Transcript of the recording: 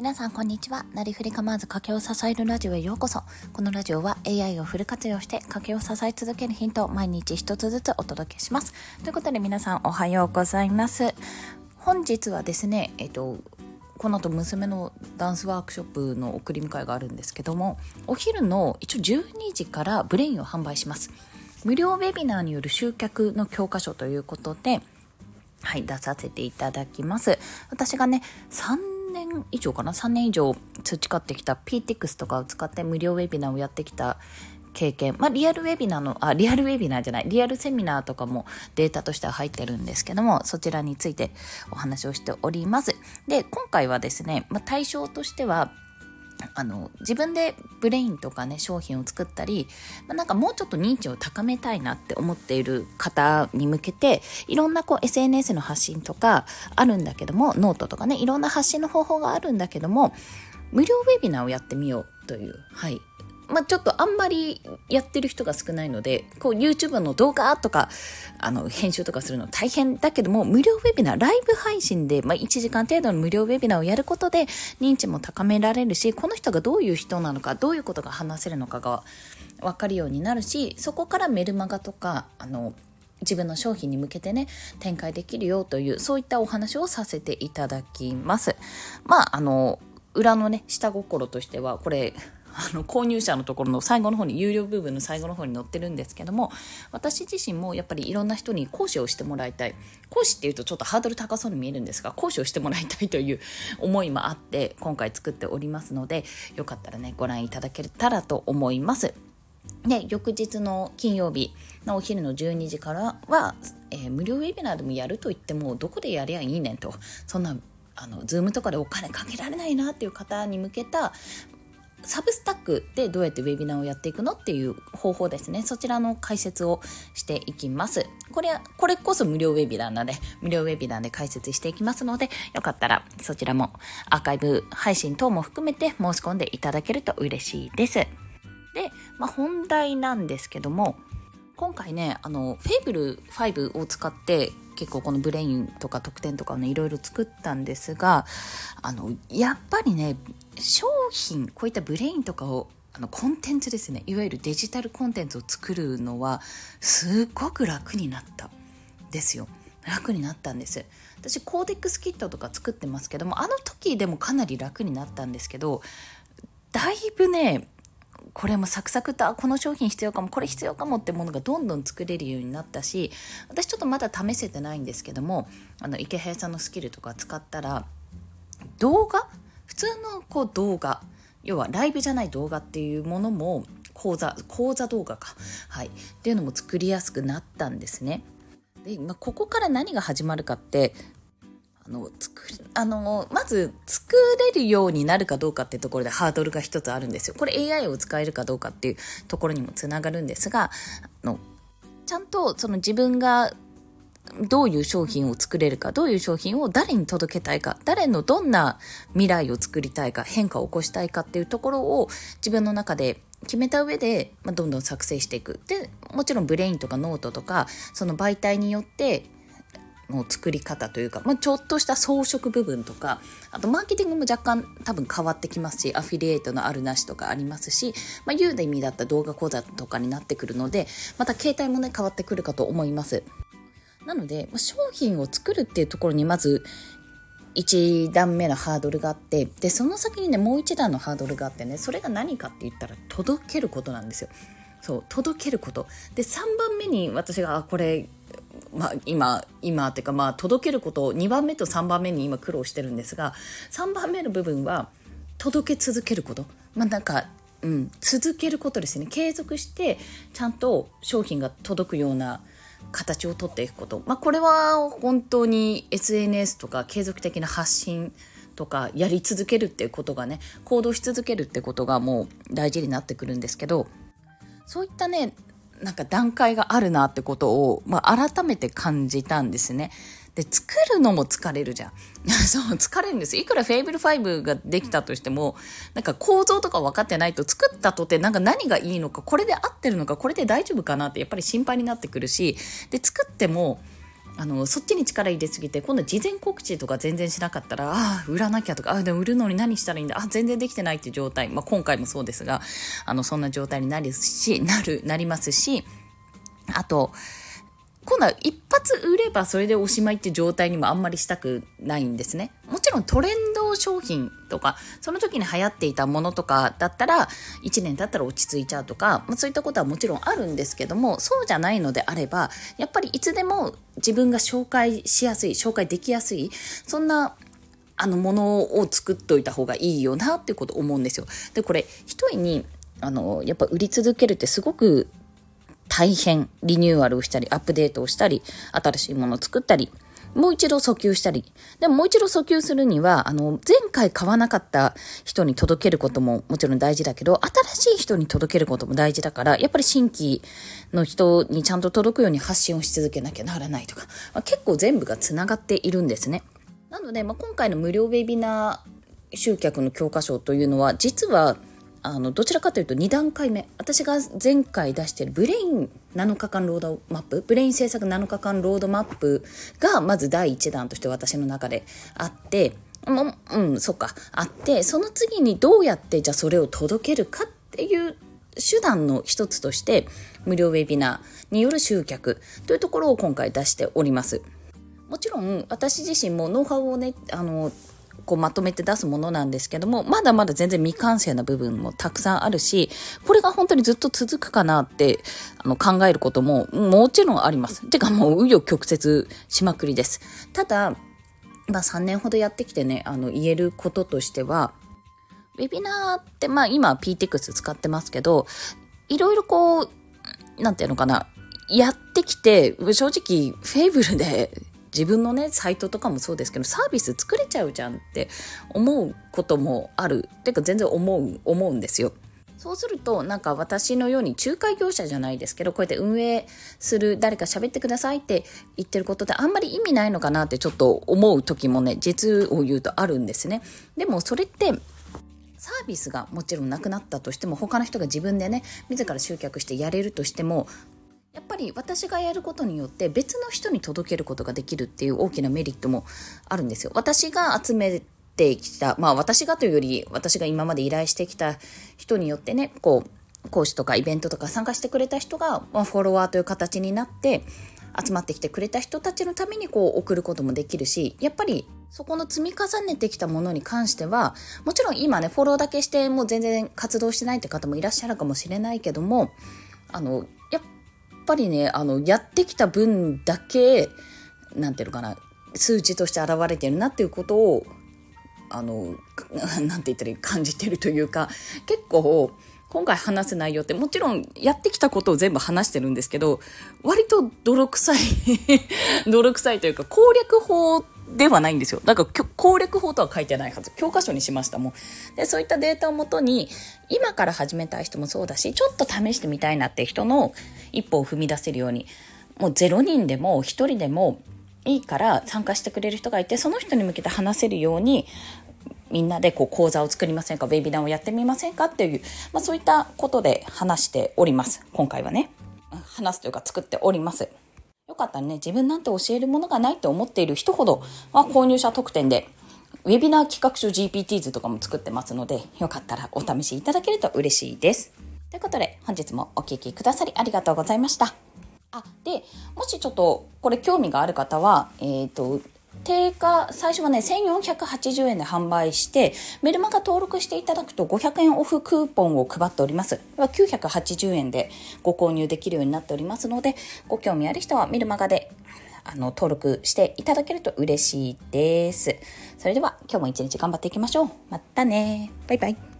皆さんこんにちは。なりふり構わず家計を支えるラジオへようこそ。このラジオは AI をフル活用して家計を支え続けるヒントを毎日一つずつお届けします。ということで皆さんおはようございます。本日はですね、この後娘のダンスワークショップの送り迎えがあるんですけども、お昼の一応12時からブレインを販売します。無料ウェビナーによる集客の教科書ということで、出させていただきます。私がね、3年以上培ってきた PTX とかを使って無料ウェビナーをやってきた経験、リアルセミナーとかもデータとしては入ってるんですけども、そちらについてお話をしております。で、今回はですね、対象としては自分でブレインとかね商品を作ったり、もうちょっと認知を高めたいなって思っている方に向けて、いろんなSNS の発信とかあるんだけども、ノートとかね、いろんな発信の方法があるんだけども、無料ウェビナーをやってみようという、ちょっとあんまりやってる人が少ないので、YouTube の動画とか編集とかするの大変だけども、無料ウェビナー、ライブ配信で、1時間程度の無料ウェビナーをやることで認知も高められるし、この人がどういう人なのか、どういうことが話せるのかが分かるようになるし、そこからメルマガとか自分の商品に向けてね展開できるよという、そういったお話をさせていただきます。裏のね下心としては、これ購入者のところの最後の方に、有料部分の最後の方に載ってるんですけども、私自身もやっぱりいろんな人に講師をしてもらいたい、講師っていうとちょっとハードル高そうに見えるんですが、講師をしてもらいたいという思いもあって今回作っておりますので、よかったらねご覧いただけたらと思います。で、翌日の金曜日のお昼の12時からは、無料ウェビナーでもやると言ってもどこでやりゃいいねんと、そんなZoom とかでお金かけられないなっていう方に向けたサブスタックでどうやってウェビナーをやっていくのっていう方法ですね。そちらの解説をしていきます。これこそ無料ウェビナーなので、無料ウェビナーで解説していきますので、よかったらそちらもアーカイブ配信等も含めて申し込んでいただけると嬉しいです。で、本題なんですけども、今回ねフェイブル5を使って結構このブレインとか特典とかをねいろいろ作ったんですが、やっぱりね商品、こういったブレインとかをコンテンツですね、いわゆるデジタルコンテンツを作るのはすごく楽になったんですよ。楽になったんです。私コーデックスキットとか作ってますけども、時でもかなり楽になったんですけど、だいぶねこれもサクサクとこの商品必要かも、これ必要かもってものがどんどん作れるようになったし、私ちょっとまだ試せてないんですけども、池早さんのスキルとか使ったら、動画、普通の動画、要はライブじゃない動画っていうものも講座動画か、っていうのも作りやすくなったんですね。で、ここから何が始まるかって、まず作れるようになるかどうかっていうところでハードルが一つあるんですよ。これ AI を使えるかどうかっていうところにもつながるんですが、ちゃんとその自分がどういう商品を作れるか、どういう商品を誰に届けたいか、誰のどんな未来を作りたいか、変化を起こしたいかっていうところを自分の中で決めた上で、どんどん作成していく。で、もちろんブレインとかノートとかその媒体によっての作り方というか、ちょっとした装飾部分とか、あとマーケティングも若干多分変わってきますし、アフィリエイトのあるなしとかありますし、ユーデミだった動画講座とかになってくるので、また形態もね変わってくるかと思います。なので商品を作るっていうところにまず1段目のハードルがあって、でその先にねもう1段のハードルがあってね、それが何かって言ったら届けることなんですよ。そう、届けることで、3番目に私がこれ今っていうか、届けること、2番目と3番目に今苦労してるんですが、3番目の部分は届け続けること、続けることですね。継続してちゃんと商品が届くような形を取っていくこと、これは本当に SNS とか継続的な発信とかやり続けるっていうことがね、行動し続けるってことがもう大事になってくるんですけど、そういったね段階があるなってことを、改めて感じたんですね。で、作るのも疲れるじゃん。そう、疲れるんです。いくらフェイブル5ができたとしても、構造とか分かってないと、作ったとて何がいいのか、これで合ってるのか、これで大丈夫かなってやっぱり心配になってくるし、で、作ってもそっちに力入れすぎて今度事前告知とか全然しなかったら売らなきゃとかでも売るのに何したらいいんだ全然できてないっていう状態、今回もそうですがそんな状態になりますし、あと今度は一発売ればそれでおしまいって状態にもあんまりしたくないんですね。もちろんトレンド商品とかその時に流行っていたものとかだったら1年経ったら落ち着いちゃうとか、そういったことはもちろんあるんですけども、そうじゃないのであればやっぱりいつでも自分が紹介しやすい、紹介できやすい、そんなものを作っといた方がいいよなっていうことを思うんですよ。でこれ一重にやっぱ売り続けるってすごく大変、リニューアルをしたりアップデートをしたり新しいものを作ったりもう一度訴求したり、でももう一度訴求するには前回買わなかった人に届けることももちろん大事だけど、新しい人に届けることも大事だから、やっぱり新規の人にちゃんと届くように発信をし続けなきゃならないとか、結構全部がつながっているんですね。なので、今回の無料ウェビナー集客の教科書というのは実はどちらかというと2段階目、私が前回出しているブレイン7日間ロードマップ、ブレイン制作7日間ロードマップがまず第1弾として私の中であって、あって、その次にどうやってじゃあそれを届けるかっていう手段の一つとして無料ウェビナーによる集客というところを今回出しております。もちろん私自身もノウハウをねまとめて出すものなんですけども、まだまだ全然未完成な部分もたくさんあるし、これが本当にずっと続くかなって考えることももちろんあります。てかもう紆余曲折しまくりです。ただ、3年ほどやってきてね言えることとしては、ウェビナーって今 PTX 使ってますけど、いろいろなんていうのかな、やってきて正直フェイブルで自分のねサイトとかもそうですけど、サービス作れちゃうじゃんって思うこともあるっていうか、全然思うんですよ。そうすると私のように仲介業者じゃないですけど、こうやって運営する誰か喋ってくださいって言ってることであんまり意味ないのかなってちょっと思う時もね、実を言うとあるんですね。でもそれってサービスがもちろんなくなったとしても、他の人が自分でね自ら集客してやれるとしても、やっぱり私がやることによって別の人に届けることができるっていう大きなメリットもあるんですよ。私が集めてきた、私がというより私が今まで依頼してきた人によってね、講師とかイベントとか参加してくれた人が、フォロワーという形になって集まってきてくれた人たちのために送ることもできるし、やっぱりそこの積み重ねてきたものに関しては、もちろん今ねフォローだけしてもう全然活動してないって方もいらっしゃるかもしれないけども、やっぱりねやってきた分だけなんていうのかな、数値として現れてるなっていうことをなんて言ったらいい、感じてるというか、結構今回話す内容ってもちろんやってきたことを全部話してるんですけど、割と泥臭い泥臭いというか攻略法ではないんですよ。だから攻略法とは書いてないはず。教科書にしましたもん。で、そういったデータをもとに今から始めたい人もそうだし、ちょっと試してみたいなって人の一歩を踏み出せるように、もう0人でも1人でもいいから参加してくれる人がいて、その人に向けて話せるようにみんなで講座を作りませんか、ウェビナーをやってみませんかっていう、そういったことで話しております。今回はね話すというか作っております。よかったらね、自分なんて教えるものがないと思っている人ほど、購入者特典でウェビナー企画書 GPT 図とかも作ってますので、よかったらお試しいただけると嬉しいです。ということで本日もお聞きくださりありがとうございました。で、もしちょっとこれ興味がある方は、定価、最初はね1480円で販売して、メルマガ登録していただくと500円オフクーポンを配っております。980円でご購入できるようになっておりますので、ご興味ある人はメルマガで登録していただけると嬉しいです。それでは今日も一日頑張っていきましょう。またね。バイバイ。